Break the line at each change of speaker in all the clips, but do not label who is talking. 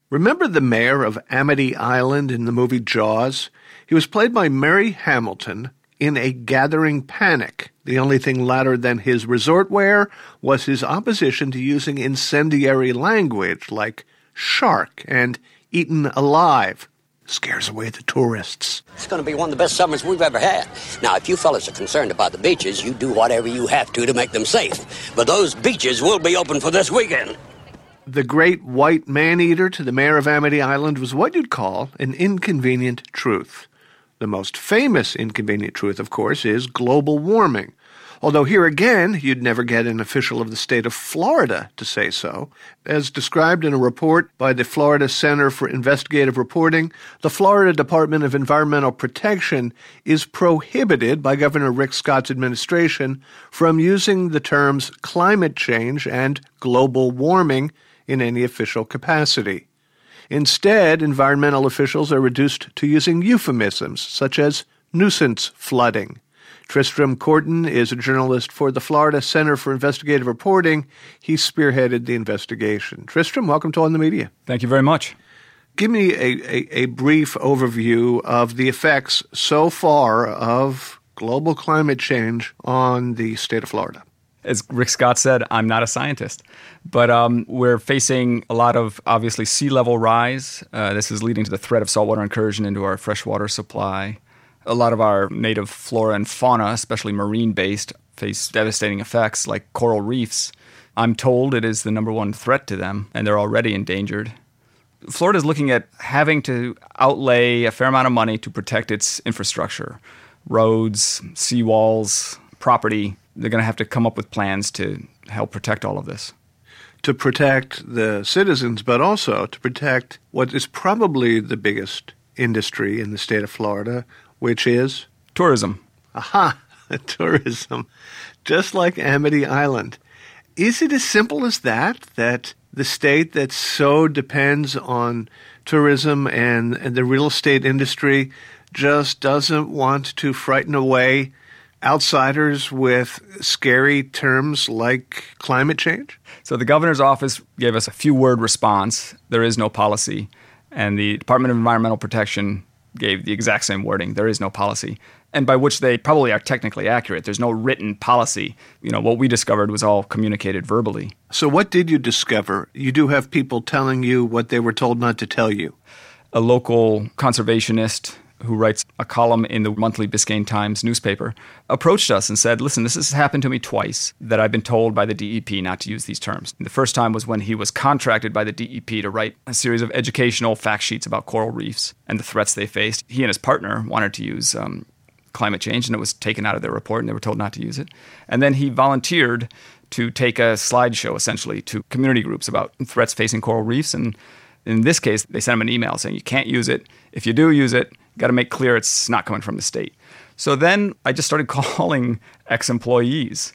Remember the mayor of Amity Island in the movie Jaws? He was played by Mary Hamilton in A Gathering Panic. The only thing louder than his resort wear was his opposition to using incendiary language like shark and eaten alive. Scares away the tourists.
It's going to be one of the best summers we've ever had. Now, if you fellas are concerned about the beaches, you do whatever you have to make them safe. But those beaches will be open for this weekend.
The great white man-eater to the mayor of Amity Island was what you'd call an inconvenient truth. The most famous inconvenient truth, of course, is global warming. Although here again, you'd never get an official of the state of Florida to say so. As described in a report by the Florida Center for Investigative Reporting, the Florida Department of Environmental Protection is prohibited by Governor Rick Scott's administration from using the terms climate change and global warming in any official capacity. Instead, environmental officials are reduced to using euphemisms such as nuisance flooding. Tristram Corton is a journalist for the Florida Center for Investigative Reporting. He spearheaded the investigation. Tristram, welcome to On the Media.
Thank you very much.
Give me a brief overview of the effects so far of global climate change on the state of Florida.
As Rick Scott said, I'm not a scientist, but we're facing a lot of, obviously, sea level rise. This is leading to the threat of saltwater incursion into our freshwater supply. A lot of our native flora and fauna, especially marine-based, face devastating effects like coral reefs. I'm told it is the number one threat to them, and they're already endangered. Florida is looking at having to outlay a fair amount of money to protect its infrastructure, roads, seawalls, property. They're going to have to come up with plans to help protect all of this.
To protect the citizens, but also to protect what is probably the biggest industry in the state of Florida, which is?
Tourism.
Aha, tourism. Just like Amity Island. Is it as simple as that the state that so depends on tourism and the real estate industry just doesn't want to frighten away outsiders with scary terms like climate change?
So the governor's office gave us a few-word response. There is no policy. And the Department of Environmental Protection gave the exact same wording. There is no policy. And by which they probably are technically accurate. There's no written policy. What we discovered was all communicated verbally.
So what did you discover? You do have people telling you what they were told not to tell you.
A local conservationist who writes a column in the monthly Biscayne Times newspaper, approached us and said, listen, this has happened to me twice, that I've been told by the DEP not to use these terms. And the first time was when he was contracted by the DEP to write a series of educational fact sheets about coral reefs and the threats they faced. He and his partner wanted to use climate change, and it was taken out of their report, and they were told not to use it. And then he volunteered to take a slideshow, essentially, to community groups about threats facing coral reefs. And in this case, they sent him an email saying, you can't use it. If you do use it, got to make clear it's not coming from the state. So then I just started calling ex-employees.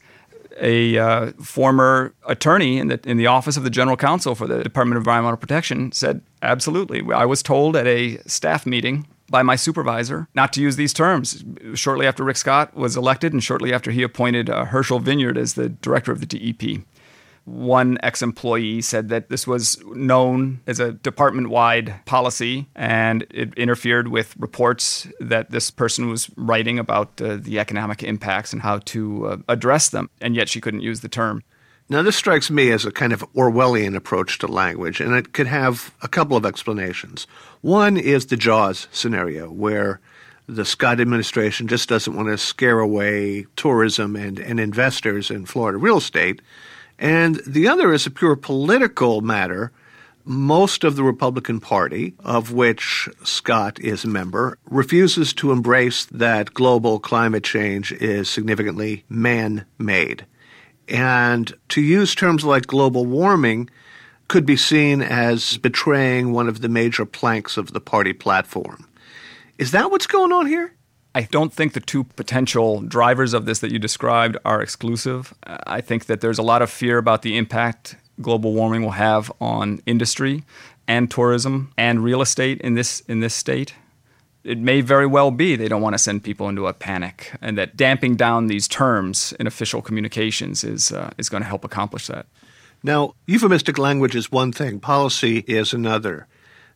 A former attorney in the office of the general counsel for the Department of Environmental Protection said, absolutely. I was told at a staff meeting by my supervisor not to use these terms shortly after Rick Scott was elected and shortly after he appointed Herschel Vineyard as the director of the DEP. One ex-employee said that this was known as a department-wide policy, and it interfered with reports that this person was writing about the economic impacts and how to address them, and yet she couldn't use the term.
Now, this strikes me as a kind of Orwellian approach to language, and it could have a couple of explanations. One is the Jaws scenario, where the Scott administration just doesn't want to scare away tourism and investors in Florida real estate. And the other is a pure political matter. Most of the Republican Party, of which Scott is a member, refuses to embrace that global climate change is significantly man-made. And to use terms like global warming could be seen as betraying one of the major planks of the party platform. Is that what's going on here?
I don't think the two potential drivers of this that you described are exclusive. I think that there's a lot of fear about the impact global warming will have on industry and tourism and real estate in this state. It may very well be they don't want to send people into a panic, and that damping down these terms in official communications is going to help accomplish that.
Now, euphemistic language is one thing. Policy is another.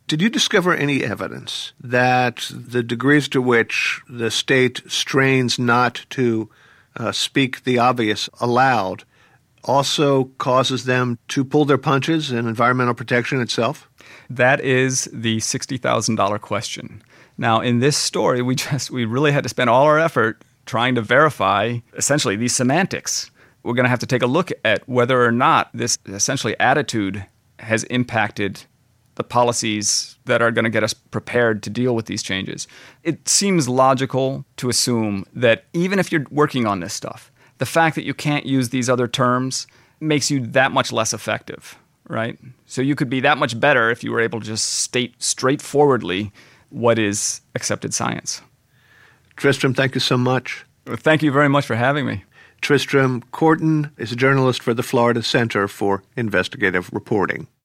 Did you discover any evidence that the degrees to which the state strains not to speak the obvious aloud also causes them to pull their punches in environmental protection itself?
That is the $60,000 question. Now, in this story, we really had to spend all our effort trying to verify essentially these semantics. We're going to have to take a look at whether or not this essentially attitude has impacted the policies that are going to get us prepared to deal with these changes. It seems logical to assume that even if you're working on this stuff, the fact that you can't use these other terms makes you that much less effective, right? So you could be that much better if you were able to just state straightforwardly what is accepted science.
Tristram, thank you so much.
Thank you very much for having me.
Tristram Corton is a journalist for the Florida Center for Investigative Reporting.